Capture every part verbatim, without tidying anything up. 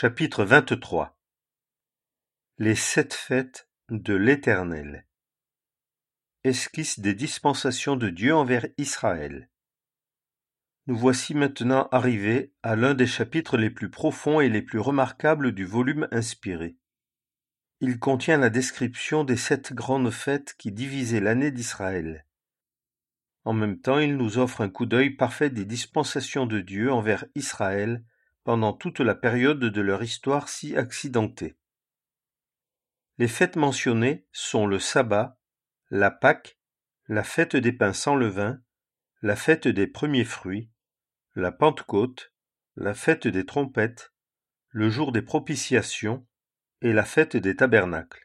Chapitre vingt-trois. Les sept fêtes de l'Éternel. Esquisse des dispensations de Dieu envers Israël. Nous voici maintenant arrivés à l'un des chapitres les plus profonds et les plus remarquables du volume inspiré. Il contient la description des sept grandes fêtes qui divisaient l'année d'Israël. En même temps, il nous offre un coup d'œil parfait des dispensations de Dieu envers Israël pendant toute la période de leur histoire si accidentée. Les fêtes mentionnées sont le sabbat, la Pâque, la fête des pains sans levain, la fête des premiers fruits, la Pentecôte, la fête des trompettes, le jour des propitiations et la fête des tabernacles.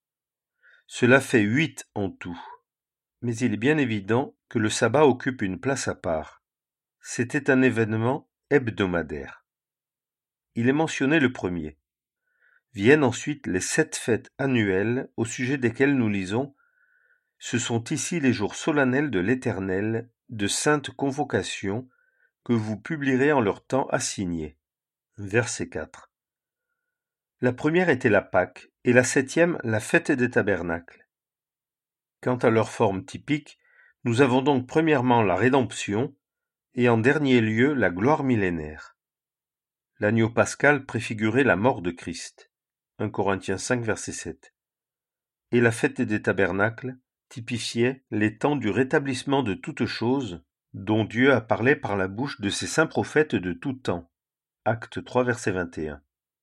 Cela fait huit en tout, mais il est bien évident que le sabbat occupe une place à part. C'était un événement hebdomadaire. Il est mentionné le premier. Viennent ensuite les sept fêtes annuelles au sujet desquelles nous lisons « Ce sont ici les jours solennels de l'Éternel, de saintes convocations, que vous publierez en leur temps assigné. » Verset quatre. La première était la Pâque, et la septième la fête des tabernacles. Quant à leur forme typique, nous avons donc premièrement la rédemption, et en dernier lieu la gloire millénaire. L'agneau pascal préfigurait la mort de Christ. un Corinthiens cinq, verset sept. Et la fête des tabernacles typifiait les temps du rétablissement de toutes choses, dont Dieu a parlé par la bouche de ses saints prophètes de tout temps. Acte trois, verset vingt et un.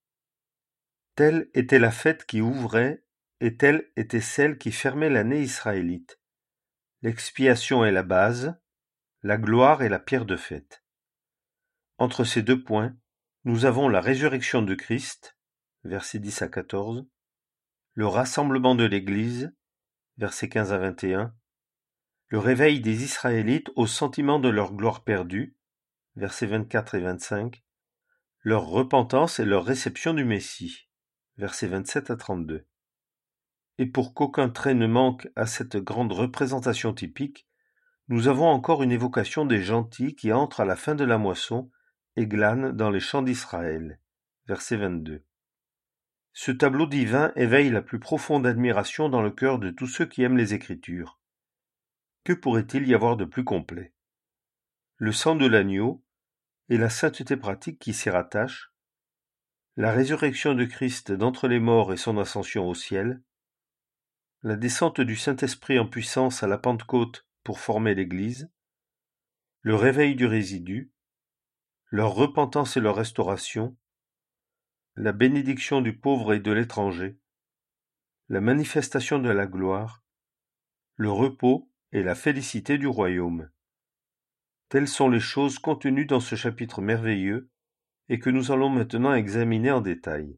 Telle était la fête qui ouvrait, et telle était celle qui fermait l'année israélite. L'expiation est la base, la gloire est la pierre de fête. Entre ces deux points, nous avons la résurrection de Christ, versets dix à quatorze, le rassemblement de l'Église, versets quinze à vingt et un, le réveil des Israélites au sentiment de leur gloire perdue, versets vingt-quatre et vingt-cinq, leur repentance et leur réception du Messie, versets vingt-sept à trente-deux. Et pour qu'aucun trait ne manque à cette grande représentation typique, nous avons encore une évocation des gentils qui entrent à la fin de la moisson et glanent dans les champs d'Israël, verset vingt-deux. Ce tableau divin éveille la plus profonde admiration dans le cœur de tous ceux qui aiment les Écritures. Que pourrait-il y avoir de plus complet? Le sang de l'agneau et la sainteté pratique qui s'y rattache, la résurrection de Christ d'entre les morts et son ascension au ciel, la descente du Saint-Esprit en puissance à la Pentecôte pour former l'Église, le réveil du résidu, leur repentance et leur restauration, la bénédiction du pauvre et de l'étranger, la manifestation de la gloire, le repos et la félicité du royaume. Telles sont les choses contenues dans ce chapitre merveilleux et que nous allons maintenant examiner en détail.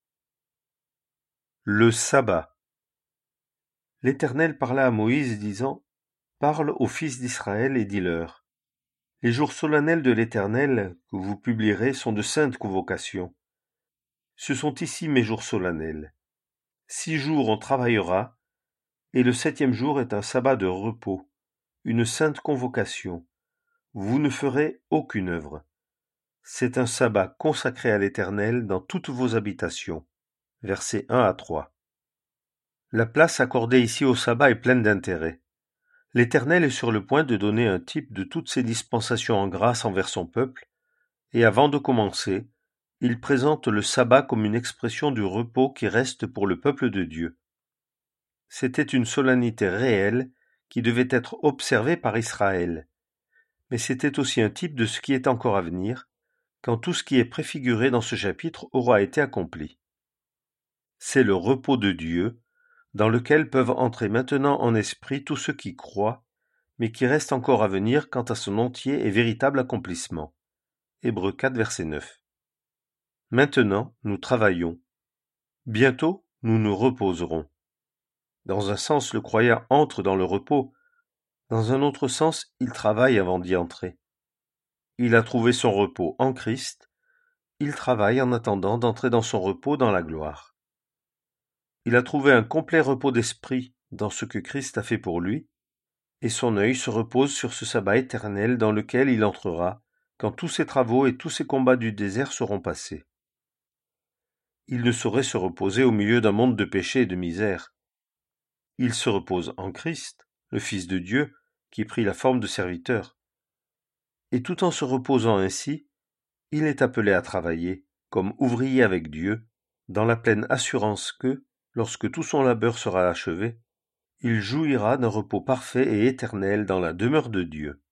Le sabbat. L'Éternel parla à Moïse disant « Parle aux fils d'Israël et dis-leur, les jours solennels de l'Éternel que vous publierez sont de saintes convocations. Ce sont ici mes jours solennels. Six jours on travaillera, et le septième jour est un sabbat de repos, une sainte convocation. Vous ne ferez aucune œuvre. C'est un sabbat consacré à l'Éternel dans toutes vos habitations. » Versets un à trois. La place accordée ici au sabbat est pleine d'intérêt. L'Éternel est sur le point de donner un type de toutes ses dispensations en grâce envers son peuple, et avant de commencer, il présente le sabbat comme une expression du repos qui reste pour le peuple de Dieu. C'était une solennité réelle qui devait être observée par Israël, mais c'était aussi un type de ce qui est encore à venir, quand tout ce qui est préfiguré dans ce chapitre aura été accompli. C'est le repos de Dieu, dans lequel peuvent entrer maintenant en esprit tous ceux qui croient, mais qui reste encore à venir quant à son entier et véritable accomplissement. Hébreux quatre, verset neuf. Maintenant, nous travaillons. Bientôt, nous nous reposerons. Dans un sens, le croyant entre dans le repos. Dans un autre sens, il travaille avant d'y entrer. Il a trouvé son repos en Christ. Il travaille en attendant d'entrer dans son repos dans la gloire. Il a trouvé un complet repos d'esprit dans ce que Christ a fait pour lui, et son œil se repose sur ce sabbat éternel dans lequel il entrera, quand tous ses travaux et tous ses combats du désert seront passés. Il ne saurait se reposer au milieu d'un monde de péché et de misère. Il se repose en Christ, le Fils de Dieu, qui prit la forme de serviteur. Et tout en se reposant ainsi, il est appelé à travailler, comme ouvrier avec Dieu, dans la pleine assurance que, lorsque tout son labeur sera achevé, il jouira d'un repos parfait et éternel dans la demeure de Dieu.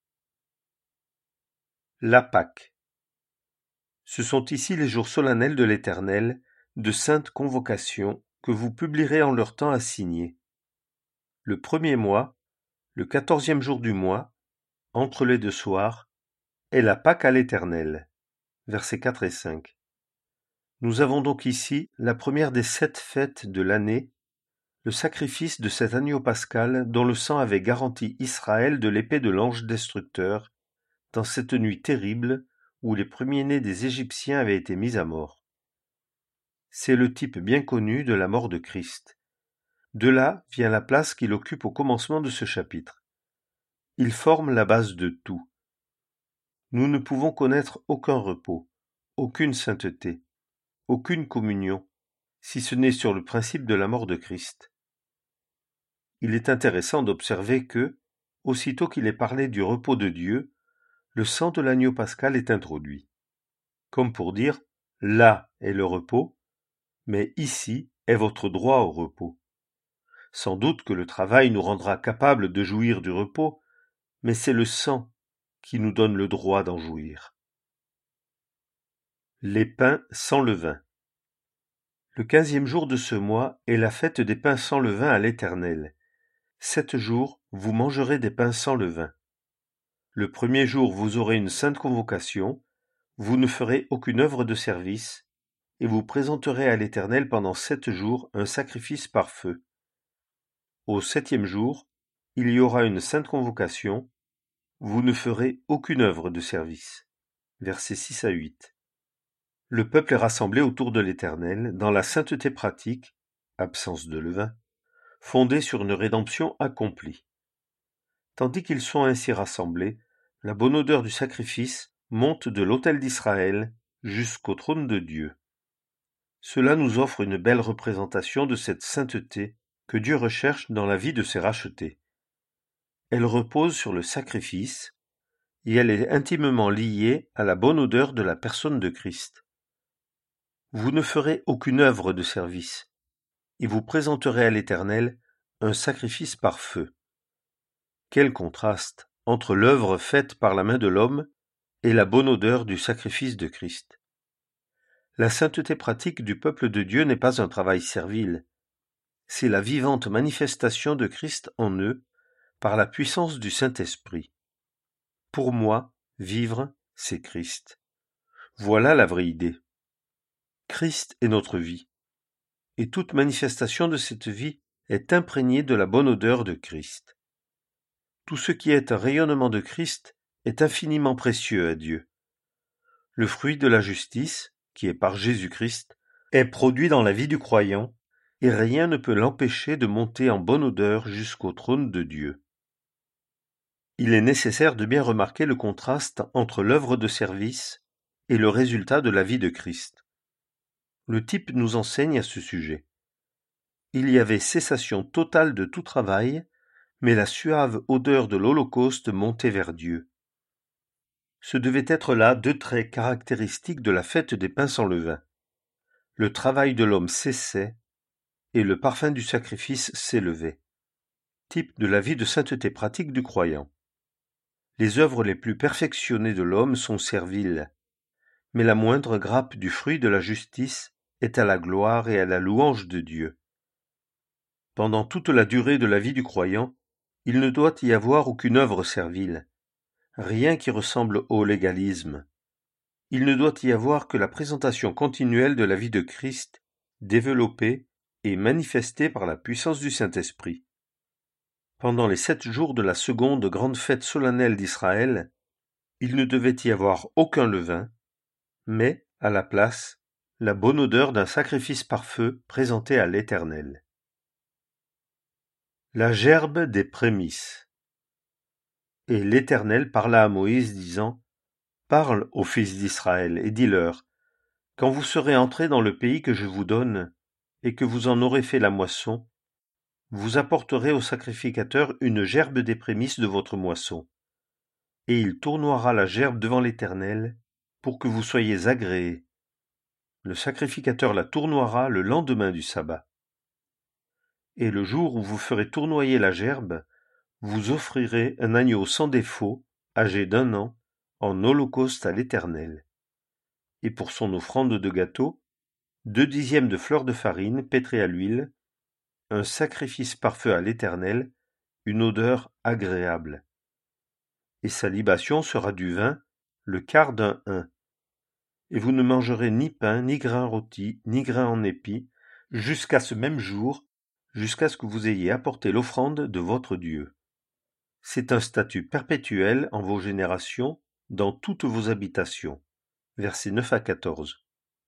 La Pâque. Ce sont ici les jours solennels de l'Éternel, de saintes convocations, que vous publierez en leur temps assigné. Le premier mois, le quatorzième jour du mois, entre les deux soirs, est la Pâque à l'Éternel. Versets quatre et cinq. Nous avons donc ici la première des sept fêtes de l'année, le sacrifice de cet agneau pascal dont le sang avait garanti Israël de l'épée de l'ange destructeur, dans cette nuit terrible où les premiers-nés des Égyptiens avaient été mis à mort. C'est le type bien connu de la mort de Christ. De là vient la place qu'il occupe au commencement de ce chapitre. Il forme la base de tout. Nous ne pouvons connaître aucun repos, aucune sainteté, aucune communion, si ce n'est sur le principe de la mort de Christ. Il est intéressant d'observer que, aussitôt qu'il est parlé du repos de Dieu, le sang de l'agneau pascal est introduit. Comme pour dire, là est le repos, mais ici est votre droit au repos. Sans doute que le travail nous rendra capables de jouir du repos, mais c'est le sang qui nous donne le droit d'en jouir. Les pains sans levain. Le quinzième jour de ce mois est la fête des pains sans levain à l'Éternel. Sept jours, vous mangerez des pains sans levain. Le premier jour, vous aurez une sainte convocation, vous ne ferez aucune œuvre de service, et vous présenterez à l'Éternel pendant sept jours un sacrifice par feu. Au septième jour, il y aura une sainte convocation, vous ne ferez aucune œuvre de service. Versets six à huit. Le peuple est rassemblé autour de l'Éternel dans la sainteté pratique, absence de levain, fondée sur une rédemption accomplie. Tandis qu'ils sont ainsi rassemblés, la bonne odeur du sacrifice monte de l'autel d'Israël jusqu'au trône de Dieu. Cela nous offre une belle représentation de cette sainteté que Dieu recherche dans la vie de ses rachetés. Elle repose sur le sacrifice, et elle est intimement liée à la bonne odeur de la personne de Christ. Vous ne ferez aucune œuvre de service, et vous présenterez à l'Éternel un sacrifice par feu. Quel contraste entre l'œuvre faite par la main de l'homme et la bonne odeur du sacrifice de Christ. La sainteté pratique du peuple de Dieu n'est pas un travail servile, c'est la vivante manifestation de Christ en eux par la puissance du Saint-Esprit. Pour moi, vivre, c'est Christ. Voilà la vraie idée. Christ est notre vie, et toute manifestation de cette vie est imprégnée de la bonne odeur de Christ. Tout ce qui est un rayonnement de Christ est infiniment précieux à Dieu. Le fruit de la justice, qui est par Jésus-Christ, est produit dans la vie du croyant, et rien ne peut l'empêcher de monter en bonne odeur jusqu'au trône de Dieu. Il est nécessaire de bien remarquer le contraste entre l'œuvre de service et le résultat de la vie de Christ. Le type nous enseigne à ce sujet. Il y avait cessation totale de tout travail, mais la suave odeur de l'Holocauste montait vers Dieu. Ce devaient être là deux traits caractéristiques de la fête des pains sans levain. Le travail de l'homme cessait, et le parfum du sacrifice s'élevait. Type de la vie de sainteté pratique du croyant. Les œuvres les plus perfectionnées de l'homme sont serviles, mais la moindre grappe du fruit de la justice est à la gloire et à la louange de Dieu. Pendant toute la durée de la vie du croyant, il ne doit y avoir aucune œuvre servile, rien qui ressemble au légalisme. Il ne doit y avoir que la présentation continuelle de la vie de Christ, développée et manifestée par la puissance du Saint-Esprit. Pendant les sept jours de la seconde grande fête solennelle d'Israël, il ne devait y avoir aucun levain, mais, à la place, la bonne odeur d'un sacrifice par feu présenté à l'Éternel. La gerbe des prémices. Et l'Éternel parla à Moïse, disant, « Parle aux fils d'Israël, et dis-leur, Quand vous serez entrés dans le pays que je vous donne, et que vous en aurez fait la moisson, vous apporterez au sacrificateur une gerbe des prémices de votre moisson, et il tournoiera la gerbe devant l'Éternel, pour que vous soyez agréés. Le sacrificateur la tournoiera le lendemain du sabbat. Et le jour où vous ferez tournoyer la gerbe, vous offrirez un agneau sans défaut, âgé d'un an, en holocauste à l'Éternel. Et pour son offrande de gâteau, deux dixièmes de fleur de farine pétrée à l'huile, un sacrifice par feu à l'Éternel, une odeur agréable. Et sa libation sera du vin, le quart d'un hin. Et vous ne mangerez ni pain, ni grain rôti, ni grain en épi, jusqu'à ce même jour, jusqu'à ce que vous ayez apporté l'offrande de votre Dieu. C'est un statut perpétuel en vos générations, dans toutes vos habitations. Versets neuf à quatorze.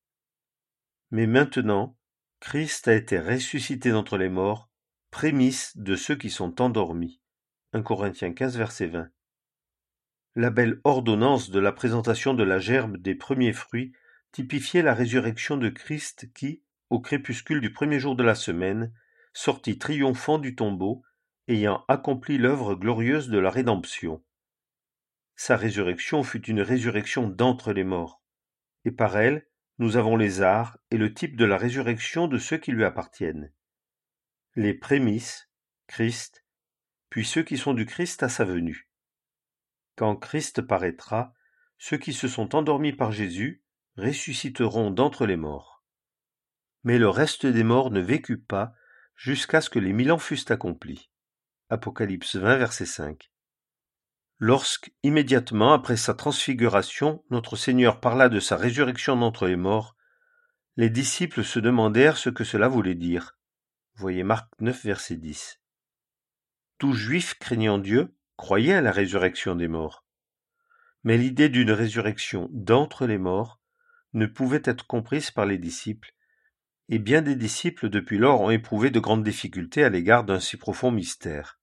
Mais maintenant, Christ a été ressuscité d'entre les morts, prémisse de ceux qui sont endormis. un Corinthiens quinze, verset vingt. La belle ordonnance de la présentation de la gerbe des premiers fruits typifiait la résurrection de Christ qui, au crépuscule du premier jour de la semaine, sortit triomphant du tombeau, ayant accompli l'œuvre glorieuse de la rédemption. Sa résurrection fut une résurrection d'entre les morts, et par elle, nous avons les arts et le type de la résurrection de ceux qui lui appartiennent. Les prémices, Christ, puis ceux qui sont du Christ à sa venue. Quand Christ paraîtra, ceux qui se sont endormis par Jésus ressusciteront d'entre les morts. Mais le reste des morts ne vécut pas jusqu'à ce que les mille ans fussent accomplis. Apocalypse vingt, verset cinq. Lorsque, immédiatement après sa transfiguration, notre Seigneur parla de sa résurrection d'entre les morts, les disciples se demandèrent ce que cela voulait dire. Voyez Marc neuf, verset dix. Tout juif craignant Dieu croyait à la résurrection des morts. Mais l'idée d'une résurrection d'entre les morts ne pouvait être comprise par les disciples, et bien des disciples depuis lors ont éprouvé de grandes difficultés à l'égard d'un si profond mystère.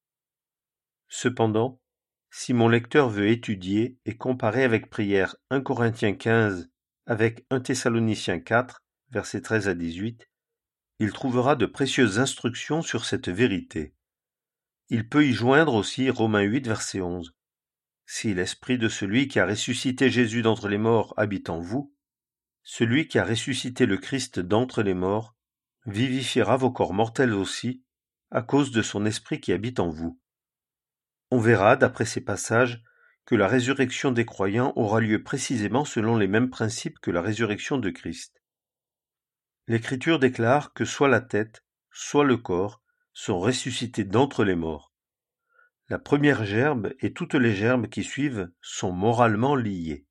Cependant, si mon lecteur veut étudier et comparer avec prière un Corinthiens quinze avec un Thessaloniciens quatre, versets treize à dix-huit, il trouvera de précieuses instructions sur cette vérité. Il peut y joindre aussi Romains huit, verset onze. Si l'esprit de celui qui a ressuscité Jésus d'entre les morts habite en vous, celui qui a ressuscité le Christ d'entre les morts vivifiera vos corps mortels aussi, à cause de son esprit qui habite en vous. On verra, d'après ces passages, que la résurrection des croyants aura lieu précisément selon les mêmes principes que la résurrection de Christ. L'Écriture déclare que soit la tête, soit le corps sont ressuscités d'entre les morts. La première gerbe et toutes les gerbes qui suivent sont moralement liées.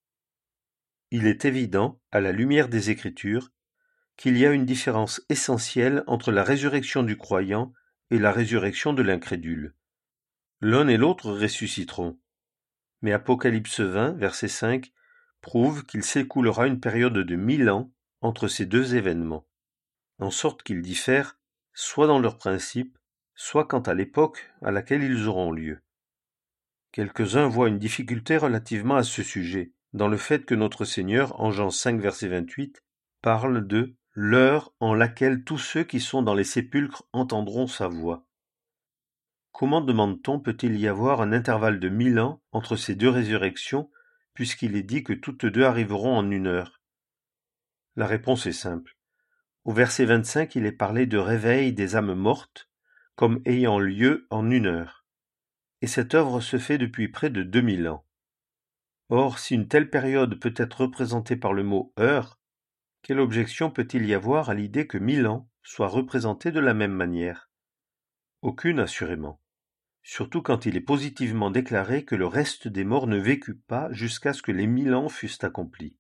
Il est évident, à la lumière des Écritures, qu'il y a une différence essentielle entre la résurrection du croyant et la résurrection de l'incrédule. L'un et l'autre ressusciteront. Mais Apocalypse vingt, verset cinq, prouve qu'il s'écoulera une période de mille ans entre ces deux événements, en sorte qu'ils diffèrent soit dans leurs principes, soit quant à l'époque à laquelle ils auront lieu. Quelques-uns voient une difficulté relativement à ce sujet, dans le fait que notre Seigneur, en Jean cinq, verset vingt-huit, parle de « l'heure en laquelle tous ceux qui sont dans les sépulcres entendront sa voix ». Comment, demande-t-on, peut-il y avoir un intervalle de mille ans entre ces deux résurrections, puisqu'il est dit que toutes deux arriveront en une heure? La réponse est simple. Au verset vingt-cinq, il est parlé de réveil des âmes mortes, comme ayant lieu en une heure. Et cette œuvre se fait depuis près de deux mille ans. Or, si une telle période peut être représentée par le mot « heure », quelle objection peut-il y avoir à l'idée que mille ans soient représentés de la même manière? Aucune, assurément. Surtout quand il est positivement déclaré que le reste des morts ne vécut pas jusqu'à ce que les mille ans fussent accomplis.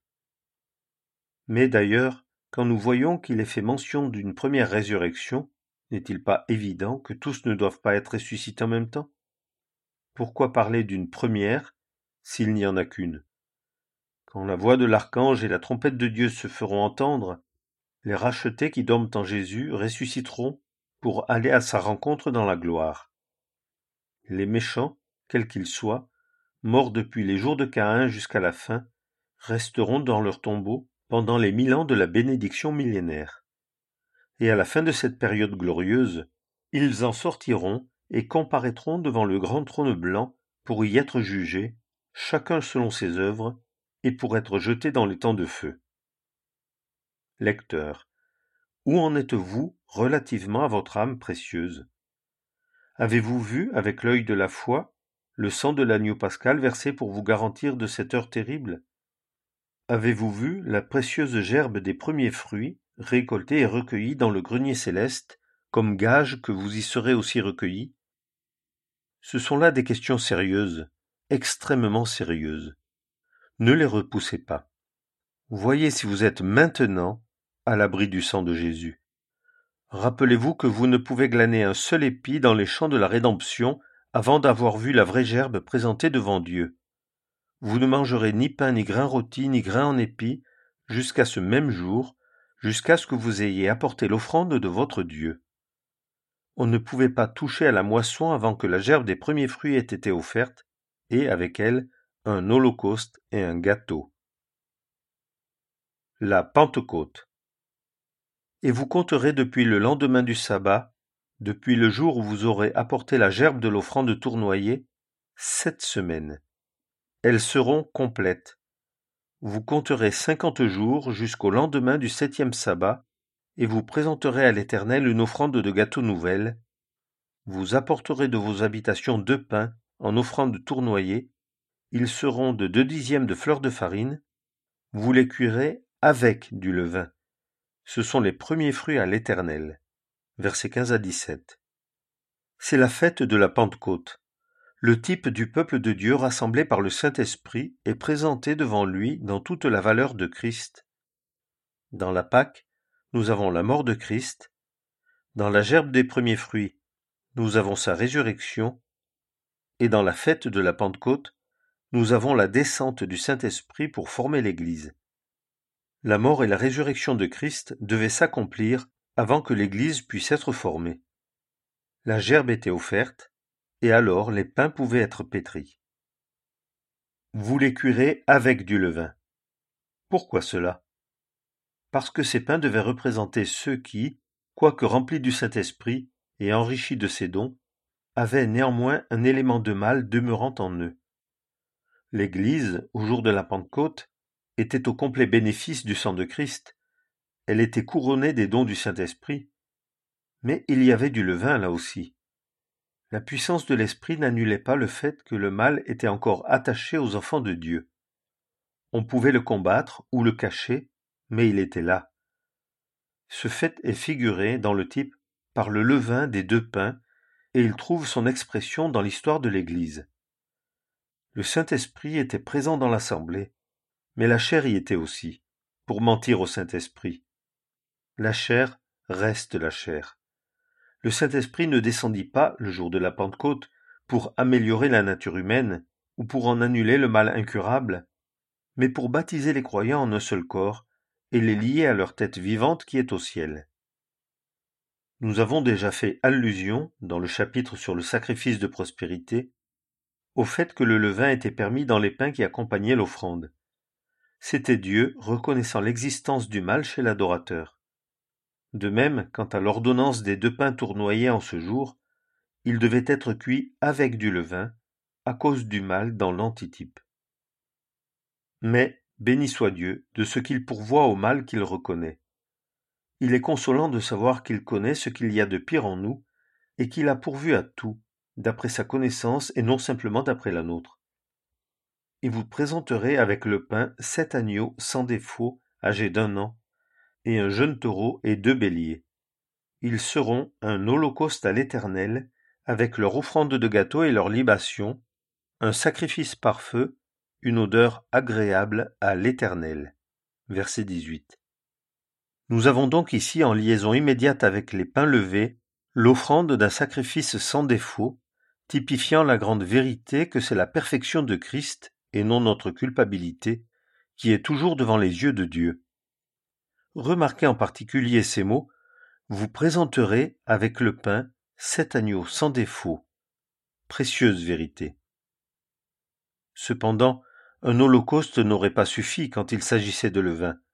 Mais d'ailleurs, quand nous voyons qu'il est fait mention d'une première résurrection, n'est-il pas évident que tous ne doivent pas être ressuscités en même temps? Pourquoi parler d'une première s'il n'y en a qu'une? Quand la voix de l'archange et la trompette de Dieu se feront entendre, les rachetés qui dorment en Jésus ressusciteront pour aller à sa rencontre dans la gloire. Les méchants, quels qu'ils soient, morts depuis les jours de Caïn jusqu'à la fin, resteront dans leur tombeau pendant les mille ans de la bénédiction millénaire. Et à la fin de cette période glorieuse, ils en sortiront et comparaîtront devant le grand trône blanc pour y être jugés, chacun selon ses œuvres, et pour être jetés dans les temps de feu. Lecteur, où en êtes-vous relativement à votre âme précieuse? Avez-vous vu, avec l'œil de la foi, le sang de l'agneau pascal versé pour vous garantir de cette heure terrible? Avez-vous vu la précieuse gerbe des premiers fruits, récoltés et recueillis dans le grenier céleste, comme gage que vous y serez aussi recueillis? Ce sont là des questions sérieuses, extrêmement sérieuses. Ne les repoussez pas. Voyez si vous êtes maintenant à l'abri du sang de Jésus. Rappelez-vous que vous ne pouvez glaner un seul épi dans les champs de la rédemption avant d'avoir vu la vraie gerbe présentée devant Dieu. Vous ne mangerez ni pain ni grain rôti ni grain en épi jusqu'à ce même jour, jusqu'à ce que vous ayez apporté l'offrande de votre Dieu. On ne pouvait pas toucher à la moisson avant que la gerbe des premiers fruits ait été offerte, et avec elle, un holocauste et un gâteau. La Pentecôte. Et vous compterez depuis le lendemain du sabbat, depuis le jour où vous aurez apporté la gerbe de l'offrande tournoyée, sept semaines. Elles seront complètes. Vous compterez cinquante jours jusqu'au lendemain du septième sabbat, et vous présenterez à l'Éternel une offrande de gâteau nouvelle. Vous apporterez de vos habitations deux pains en offrande tournoyée. Ils seront de deux dixièmes de fleur de farine. Vous les cuirez avec du levain. Ce sont les premiers fruits à l'Éternel. Versets quinze à dix-sept. C'est la fête de la Pentecôte. Le type du peuple de Dieu rassemblé par le Saint-Esprit est présenté devant lui dans toute la valeur de Christ. Dans la Pâque, nous avons la mort de Christ. Dans la gerbe des premiers fruits, nous avons sa résurrection. Et dans la fête de la Pentecôte, nous avons la descente du Saint-Esprit pour former l'Église. La mort et la résurrection de Christ devaient s'accomplir avant que l'Église puisse être formée. La gerbe était offerte, et alors les pains pouvaient être pétris. Vous les cuirez avec du levain. Pourquoi cela? Parce que ces pains devaient représenter ceux qui, quoique remplis du Saint-Esprit et enrichis de ses dons, avaient néanmoins un élément de mal demeurant en eux. L'Église, au jour de la Pentecôte, était au complet bénéfice du sang de Christ. Elle était couronnée des dons du Saint-Esprit. Mais il y avait du levain là aussi. La puissance de l'Esprit n'annulait pas le fait que le mal était encore attaché aux enfants de Dieu. On pouvait le combattre ou le cacher, mais il était là. Ce fait est figuré dans le type par le levain des deux pains, et il trouve son expression dans l'histoire de l'Église. Le Saint-Esprit était présent dans l'assemblée, mais la chair y était aussi, pour mentir au Saint-Esprit. La chair reste la chair. Le Saint-Esprit ne descendit pas, le jour de la Pentecôte, pour améliorer la nature humaine ou pour en annuler le mal incurable, mais pour baptiser les croyants en un seul corps et les lier à leur tête vivante qui est au ciel. Nous avons déjà fait allusion, dans le chapitre sur le sacrifice de prospérité, au fait que le levain était permis dans les pains qui accompagnaient l'offrande. C'était Dieu reconnaissant l'existence du mal chez l'adorateur. De même, quant à l'ordonnance des deux pains tournoyés en ce jour, ils devaient être cuits avec du levain, à cause du mal dans l'antitype. Mais, béni soit Dieu, de ce qu'il pourvoit au mal qu'il reconnaît. Il est consolant de savoir qu'il connaît ce qu'il y a de pire en nous, et qu'il a pourvu à tout, d'après sa connaissance et non simplement d'après la nôtre. Et vous présenterez avec le pain sept agneaux sans défaut, âgés d'un an, et un jeune taureau et deux béliers. Ils seront un holocauste à l'Éternel, avec leur offrande de gâteau et leur libation, un sacrifice par feu, une odeur agréable à l'Éternel. Verset dix-huit. Nous avons donc ici en liaison immédiate avec les pains levés, l'offrande d'un sacrifice sans défaut, typifiant la grande vérité que c'est la perfection de Christ, et non notre culpabilité, qui est toujours devant les yeux de Dieu. Remarquez en particulier ces mots, vous présenterez avec le pain sept agneaux sans défaut. Précieuse vérité. Cependant, un holocauste n'aurait pas suffi quand il s'agissait de levain.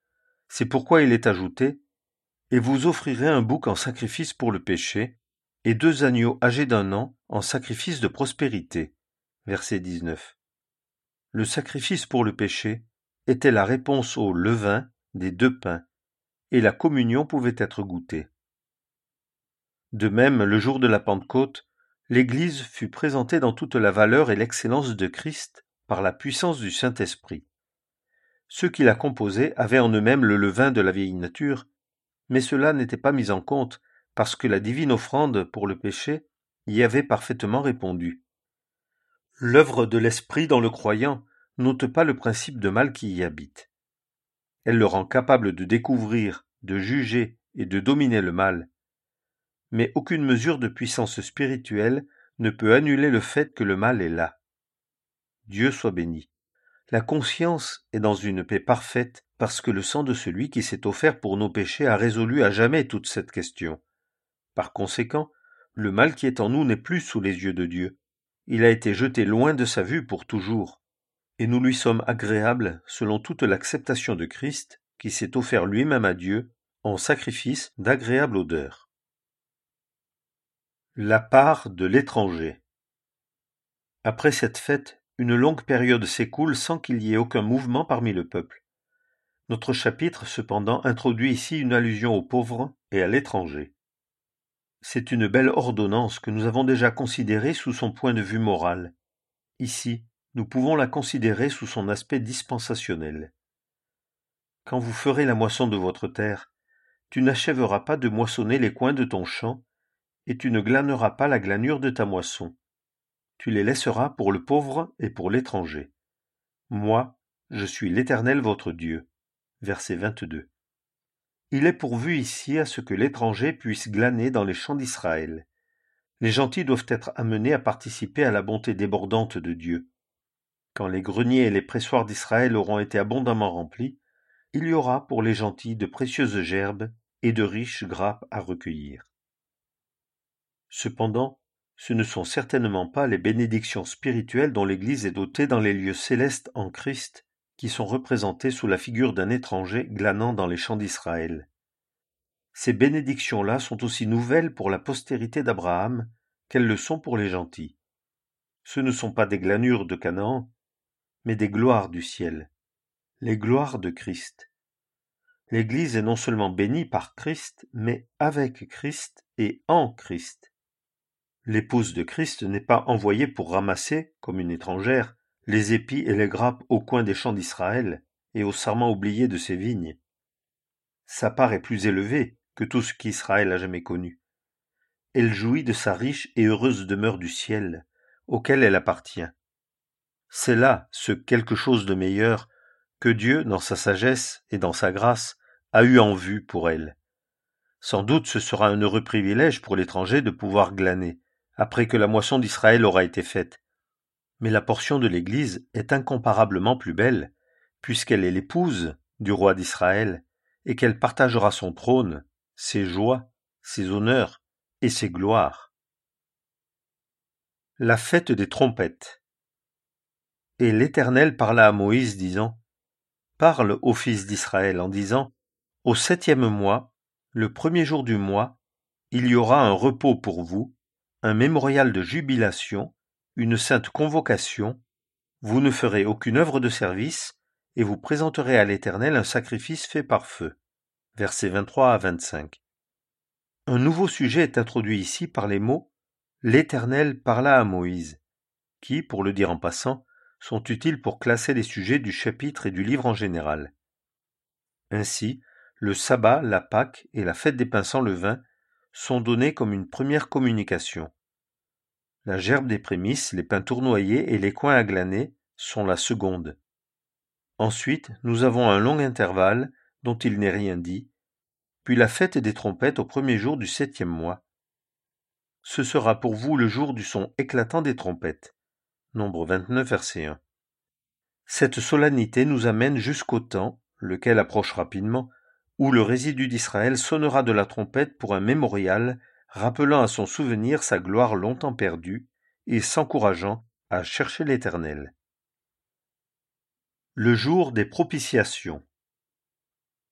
C'est pourquoi il est ajouté « Et vous offrirez un bouc en sacrifice pour le péché, et deux agneaux âgés d'un an en sacrifice de prospérité. » Verset dix-neuf. Le sacrifice pour le péché était la réponse au levain des deux pains, et la communion pouvait être goûtée. De même, le jour de la Pentecôte, l'Église fut présentée dans toute la valeur et l'excellence de Christ par la puissance du Saint-Esprit. Ceux qui la composaient avaient en eux-mêmes le levain de la vieille nature, mais cela n'était pas mis en compte parce que la divine offrande pour le péché y avait parfaitement répondu. L'œuvre de l'Esprit dans le croyant n'ôte pas le principe de mal qui y habite. Elle le rend capable de découvrir, de juger et de dominer le mal. Mais aucune mesure de puissance spirituelle ne peut annuler le fait que le mal est là. Dieu soit béni. La conscience est dans une paix parfaite parce que le sang de celui qui s'est offert pour nos péchés a résolu à jamais toute cette question. Par conséquent, le mal qui est en nous n'est plus sous les yeux de Dieu. Il a été jeté loin de sa vue pour toujours. Et nous lui sommes agréables selon toute l'acceptation de Christ qui s'est offert lui-même à Dieu en sacrifice d'agréable odeur. La part de l'étranger. Après cette fête, une longue période s'écoule sans qu'il y ait aucun mouvement parmi le peuple. Notre chapitre, cependant, introduit ici une allusion aux pauvres et à l'étranger. C'est une belle ordonnance que nous avons déjà considérée sous son point de vue moral. Ici, nous pouvons la considérer sous son aspect dispensationnel. Quand vous ferez la moisson de votre terre, tu n'achèveras pas de moissonner les coins de ton champ, et tu ne glaneras pas la glanure de ta moisson. Tu les laisseras pour le pauvre et pour l'étranger. Moi, je suis l'Éternel votre Dieu. Verset vingt-deux. Il est pourvu ici à ce que l'étranger puisse glaner dans les champs d'Israël. Les gentils doivent être amenés à participer à la bonté débordante de Dieu. Quand les greniers et les pressoirs d'Israël auront été abondamment remplis, il y aura pour les gentils de précieuses gerbes et de riches grappes à recueillir. Cependant, ce ne sont certainement pas les bénédictions spirituelles dont l'Église est dotée dans les lieux célestes en Christ qui sont représentées sous la figure d'un étranger glanant dans les champs d'Israël. Ces bénédictions-là sont aussi nouvelles pour la postérité d'Abraham qu'elles le sont pour les gentils. Ce ne sont pas des glanures de Canaan, mais des gloires du ciel, les gloires de Christ. L'Église est non seulement bénie par Christ, mais avec Christ et en Christ. L'épouse de Christ n'est pas envoyée pour ramasser, comme une étrangère, les épis et les grappes au coin des champs d'Israël et aux sarments oubliés de ses vignes. Sa part est plus élevée que tout ce qu'Israël a jamais connu. Elle jouit de sa riche et heureuse demeure du ciel, auquel elle appartient. C'est là ce quelque chose de meilleur que Dieu, dans sa sagesse et dans sa grâce, a eu en vue pour elle. Sans doute ce sera un heureux privilège pour l'étranger de pouvoir glaner, après que la moisson d'Israël aura été faite. Mais la portion de l'Église est incomparablement plus belle, puisqu'elle est l'épouse du roi d'Israël, et qu'elle partagera son trône, ses joies, ses honneurs et ses gloires. La fête des trompettes. Et l'Éternel parla à Moïse, disant, « Parle aux fils d'Israël en disant, au septième mois, le premier jour du mois, il y aura un repos pour vous, un mémorial de jubilation, une sainte convocation, vous ne ferez aucune œuvre de service, et vous présenterez à l'Éternel un sacrifice fait par feu. » Versets vingt-trois à vingt-cinq. Un nouveau sujet est introduit ici par les mots « L'Éternel parla à Moïse », qui, pour le dire en passant, sont utiles pour classer les sujets du chapitre et du livre en général. Ainsi, le sabbat, la Pâque et la fête des pains sans levain sont donnés comme une première communication. La gerbe des prémices, les pains tournoyés et les coins à glaner sont la seconde. Ensuite, nous avons un long intervalle dont il n'est rien dit, puis la fête des trompettes au premier jour du septième mois. Ce sera pour vous le jour du son éclatant des trompettes. Nombre vingt-neuf, verset un. Cette solennité nous amène jusqu'au temps, lequel approche rapidement, où le résidu d'Israël sonnera de la trompette pour un mémorial rappelant à son souvenir sa gloire longtemps perdue et s'encourageant à chercher l'Éternel. Le jour des propitiations.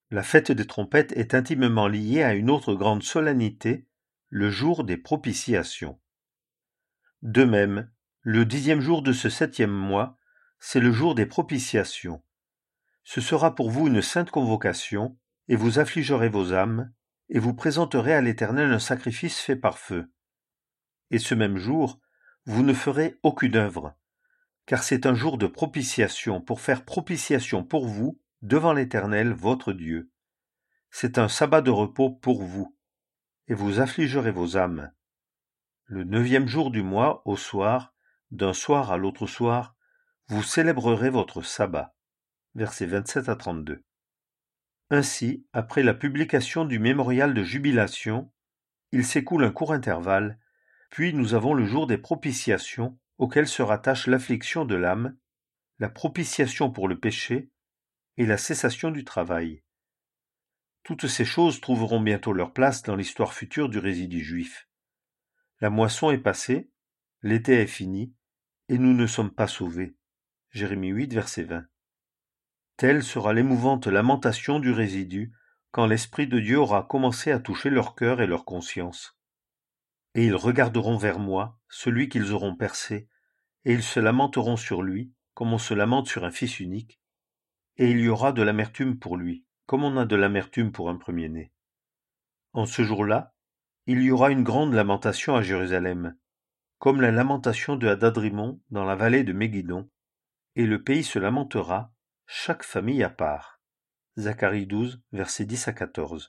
La fête des trompettes est intimement liée à une autre grande solennité, le jour des propitiations. De même, le dixième jour de ce septième mois, c'est le jour des propitiations. Ce sera pour vous une sainte convocation, et vous affligerez vos âmes, et vous présenterez à l'Éternel un sacrifice fait par feu. Et ce même jour, vous ne ferez aucune œuvre, car c'est un jour de propitiation pour faire propitiation pour vous devant l'Éternel votre Dieu. C'est un sabbat de repos pour vous, et vous affligerez vos âmes. Le neuvième jour du mois, au soir, d'un soir à l'autre soir, vous célébrerez votre sabbat. Versets vingt-sept à trente-deux. Ainsi, après la publication du mémorial de jubilation, il s'écoule un court intervalle, puis nous avons le jour des propitiations, auquel se rattache l'affliction de l'âme, la propitiation pour le péché et la cessation du travail. Toutes ces choses trouveront bientôt leur place dans l'histoire future du résidu juif. La moisson est passée, l'été est fini, et nous ne sommes pas sauvés. Jérémie huit, verset vingt. Telle sera l'émouvante lamentation du résidu quand l'Esprit de Dieu aura commencé à toucher leur cœur et leur conscience. Et ils regarderont vers moi, celui qu'ils auront percé, et ils se lamenteront sur lui, comme on se lamente sur un fils unique, et il y aura de l'amertume pour lui, comme on a de l'amertume pour un premier-né. En ce jour-là, il y aura une grande lamentation à Jérusalem, comme la lamentation de Hadadrimon dans la vallée de Méguidon, et le pays se lamentera, chaque famille à part. Zacharie douze, versets dix à quatorze.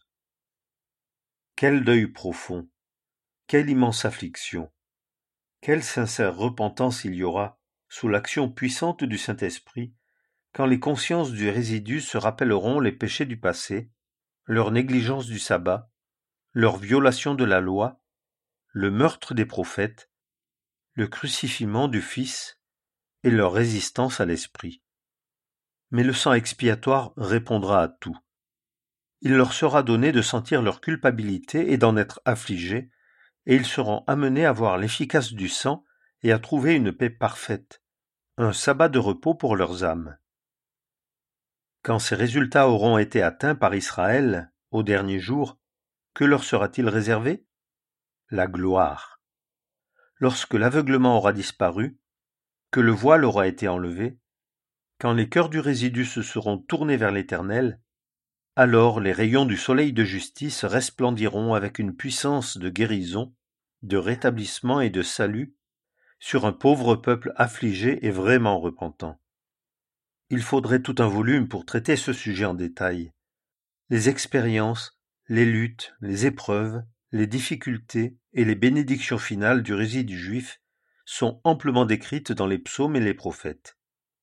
Quel deuil profond, quelle immense affliction, quelle sincère repentance il y aura, sous l'action puissante du Saint-Esprit, quand les consciences du résidu se rappelleront les péchés du passé, leur négligence du sabbat, leur violation de la loi, le meurtre des prophètes, le crucifiement du Fils et leur résistance à l'Esprit. Mais le sang expiatoire répondra à tout. Il leur sera donné de sentir leur culpabilité et d'en être affligés, et ils seront amenés à voir l'efficace du sang et à trouver une paix parfaite, un sabbat de repos pour leurs âmes. Quand ces résultats auront été atteints par Israël, au dernier jour, que leur sera-t-il réservé? La gloire. Lorsque l'aveuglement aura disparu, que le voile aura été enlevé, quand les cœurs du résidu se seront tournés vers l'Éternel, alors les rayons du soleil de justice resplendiront avec une puissance de guérison, de rétablissement et de salut sur un pauvre peuple affligé et vraiment repentant. Il faudrait tout un volume pour traiter ce sujet en détail. Les expériences, les luttes, les épreuves, les difficultés et les bénédictions finales du résidu juif sont amplement décrites dans les psaumes et les prophètes.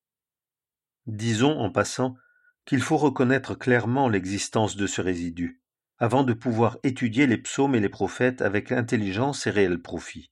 Disons en passant qu'il faut reconnaître clairement l'existence de ce résidu, avant de pouvoir étudier les psaumes et les prophètes avec intelligence et réel profit.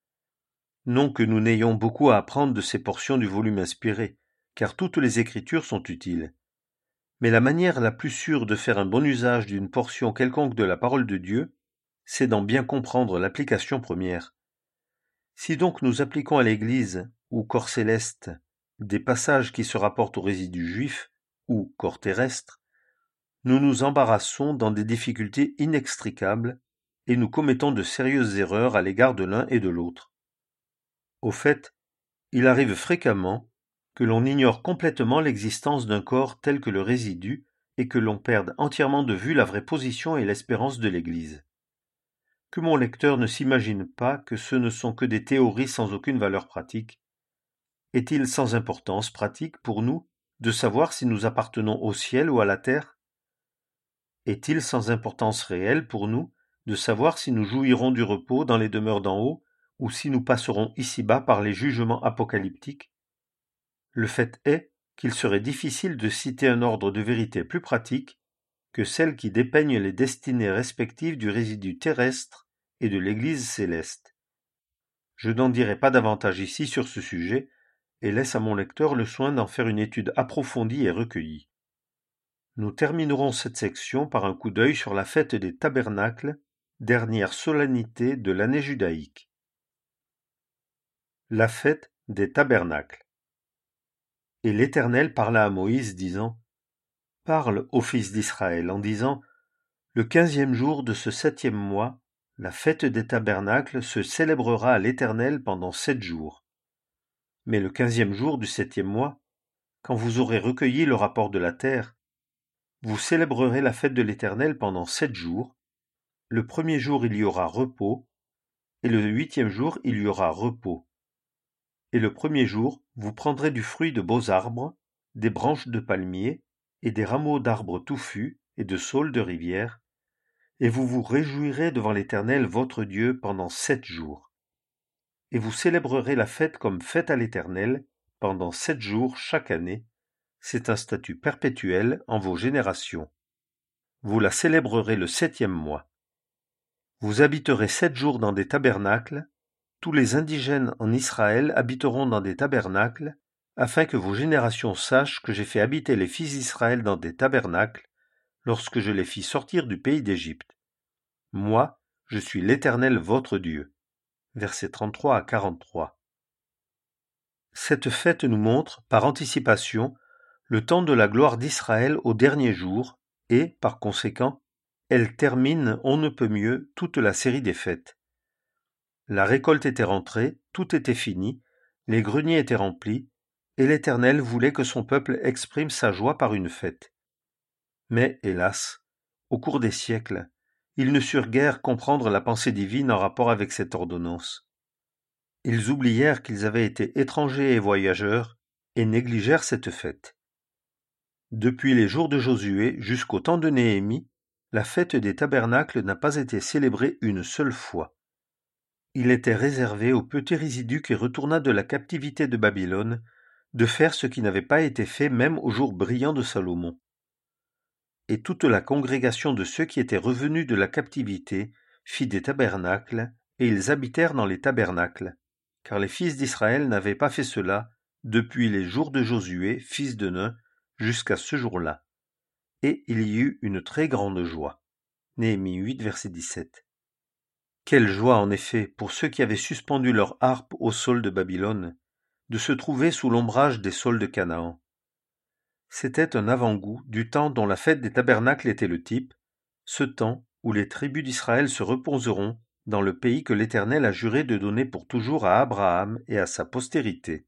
Non que nous n'ayons beaucoup à apprendre de ces portions du volume inspiré, car toutes les Écritures sont utiles. Mais la manière la plus sûre de faire un bon usage d'une portion quelconque de la parole de Dieu, c'est d'en bien comprendre l'application première. Si donc nous appliquons à l'Église, ou corps céleste, des passages qui se rapportent au résidu juif, ou corps terrestre, nous nous embarrassons dans des difficultés inextricables et nous commettons de sérieuses erreurs à l'égard de l'un et de l'autre. Au fait, il arrive fréquemment que l'on ignore complètement l'existence d'un corps tel que le résidu et que l'on perde entièrement de vue la vraie position et l'espérance de l'Église. Que mon lecteur ne s'imagine pas que ce ne sont que des théories sans aucune valeur pratique. Est-il sans importance pratique pour nous de savoir si nous appartenons au ciel ou à la terre? Est-il sans importance réelle pour nous de savoir si nous jouirons du repos dans les demeures d'en haut ou si nous passerons ici-bas par les jugements apocalyptiques? Le fait est qu'il serait difficile de citer un ordre de vérité plus pratique que celles qui dépeignent les destinées respectives du résidu terrestre et de l'Église céleste. Je n'en dirai pas davantage ici sur ce sujet et laisse à mon lecteur le soin d'en faire une étude approfondie et recueillie. Nous terminerons cette section par un coup d'œil sur la fête des tabernacles, dernière solennité de l'année judaïque. La fête des tabernacles. Et l'Éternel parla à Moïse, disant : parle aux fils d'Israël en disant « Le quinzième jour de ce septième mois, la fête des tabernacles se célébrera à l'Éternel pendant sept jours. Mais le quinzième jour du septième mois, quand vous aurez recueilli le rapport de la terre, vous célébrerez la fête de l'Éternel pendant sept jours. Le premier jour il y aura repos, et le huitième jour il y aura repos. Et le premier jour, vous prendrez du fruit de beaux arbres, des branches de palmiers, et des rameaux d'arbres touffus, et de saules de rivière, et vous vous réjouirez devant l'Éternel votre Dieu pendant sept jours. Et vous célébrerez la fête comme fête à l'Éternel, pendant sept jours chaque année. C'est un statut perpétuel en vos générations. Vous la célébrerez le septième mois. Vous habiterez sept jours dans des tabernacles. Tous les indigènes en Israël habiteront dans des tabernacles, afin que vos générations sachent que j'ai fait habiter les fils d'Israël dans des tabernacles, lorsque je les fis sortir du pays d'Égypte. Moi, je suis l'Éternel votre Dieu. Versets trente-trois à quarante-trois. Cette fête nous montre, par anticipation, le temps de la gloire d'Israël au dernier jour, et, par conséquent, elle termine on ne peut mieux toute la série des fêtes. La récolte était rentrée, tout était fini, les greniers étaient remplis, et l'Éternel voulait que son peuple exprime sa joie par une fête. Mais, hélas, au cours des siècles, ils ne surent guère comprendre la pensée divine en rapport avec cette ordonnance. Ils oublièrent qu'ils avaient été étrangers et voyageurs, et négligèrent cette fête. Depuis les jours de Josué jusqu'au temps de Néhémie, la fête des tabernacles n'a pas été célébrée une seule fois. Il était réservé au petit résidu qui retourna de la captivité de Babylone de faire ce qui n'avait pas été fait même au jour brillant de Salomon. Et toute la congrégation de ceux qui étaient revenus de la captivité fit des tabernacles, et ils habitèrent dans les tabernacles, car les fils d'Israël n'avaient pas fait cela depuis les jours de Josué, fils de Nun, jusqu'à ce jour-là. Et il y eut une très grande joie. Néhémie huit, verset dix-sept. Quelle joie, en effet, pour ceux qui avaient suspendu leur harpe au sol de Babylone, de se trouver sous l'ombrage des saules de Canaan. C'était un avant-goût du temps dont la fête des tabernacles était le type, ce temps où les tribus d'Israël se reposeront dans le pays que l'Éternel a juré de donner pour toujours à Abraham et à sa postérité.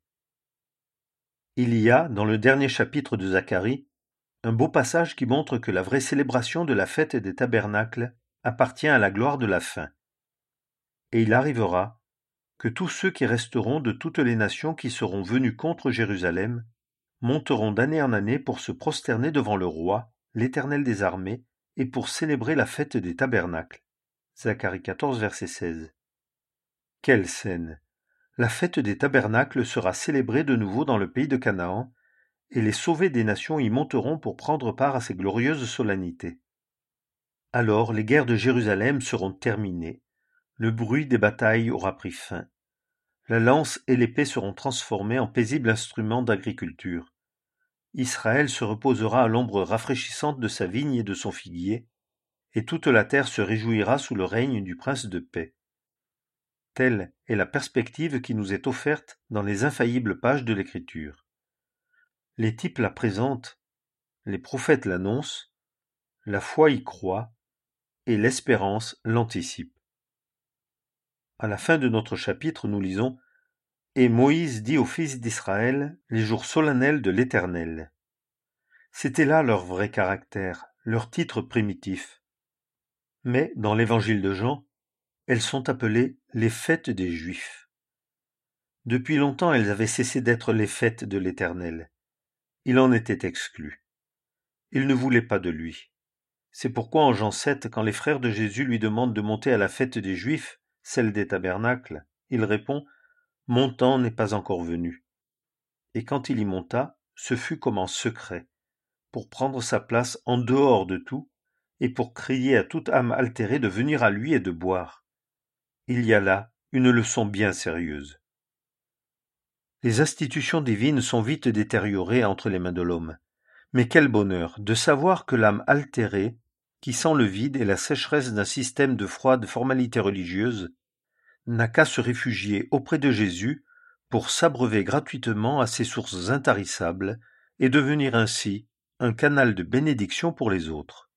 Il y a, dans le dernier chapitre de Zacharie, un beau passage qui montre que la vraie célébration de la fête des tabernacles appartient à la gloire de la fin. Et il arrivera que tous ceux qui resteront de toutes les nations qui seront venus contre Jérusalem monteront d'année en année pour se prosterner devant le roi, l'Éternel des armées, et pour célébrer la fête des tabernacles. Zacharie quatorze, verset seize. Quelle scène! La fête des tabernacles sera célébrée de nouveau dans le pays de Canaan, et les sauvés des nations y monteront pour prendre part à ces glorieuses solennités. Alors les guerres de Jérusalem seront terminées, le bruit des batailles aura pris fin, la lance et l'épée seront transformées en paisibles instruments d'agriculture. Israël se reposera à l'ombre rafraîchissante de sa vigne et de son figuier, et toute la terre se réjouira sous le règne du prince de paix. Telle est la perspective qui nous est offerte dans les infaillibles pages de l'Écriture. Les types la présentent, les prophètes l'annoncent, la foi y croit, et l'espérance l'anticipe. À la fin de notre chapitre, nous lisons « Et Moïse dit aux fils d'Israël les jours solennels de l'Éternel. » C'était là leur vrai caractère, leur titre primitif. Mais, dans l'évangile de Jean, elles sont appelées les fêtes des Juifs. Depuis longtemps, elles avaient cessé d'être les fêtes de l'Éternel. Il en était exclu. Il ne voulait pas de lui. C'est pourquoi en Jean sept, quand les frères de Jésus lui demandent de monter à la fête des Juifs, celle des tabernacles, il répond « Mon temps n'est pas encore venu ». Et quand il y monta, ce fut comme en secret, pour prendre sa place en dehors de tout, et pour crier à toute âme altérée de venir à lui et de boire. Il y a là une leçon bien sérieuse. Les institutions divines sont vite détériorées entre les mains de l'homme. Mais quel bonheur de savoir que l'âme altérée, qui sent le vide et la sécheresse d'un système de froide formalité religieuse, n'a qu'à se réfugier auprès de Jésus pour s'abreuver gratuitement à ses sources intarissables et devenir ainsi un canal de bénédiction pour les autres.